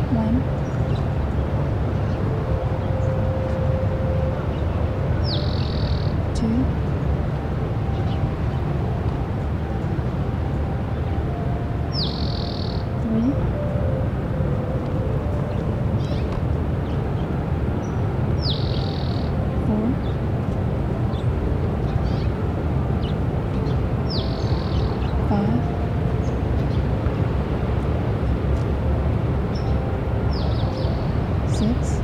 1, 2, 3, 4, 5, 6,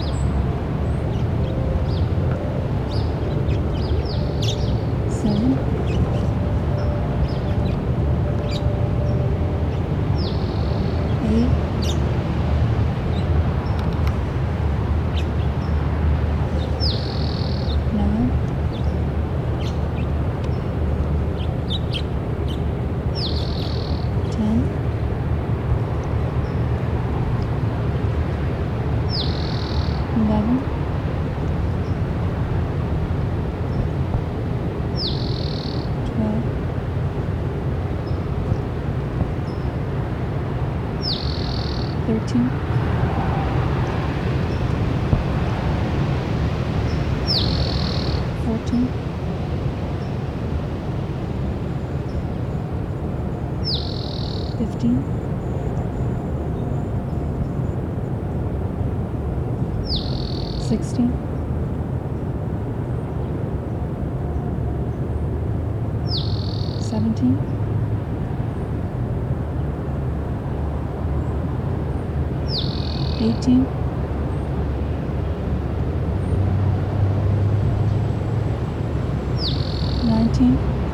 7, 8, 9, 10, 11, 12, 13, 14, 15, 16, 17, 18, 19,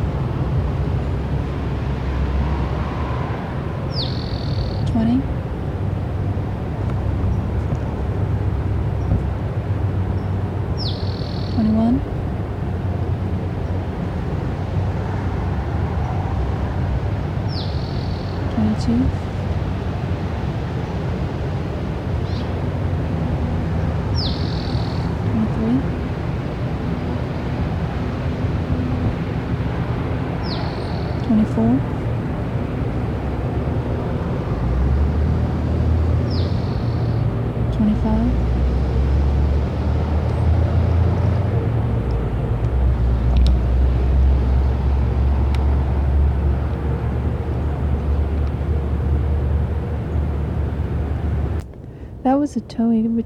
20, 21, 22, 23, 24, 25, 'That was a towing, which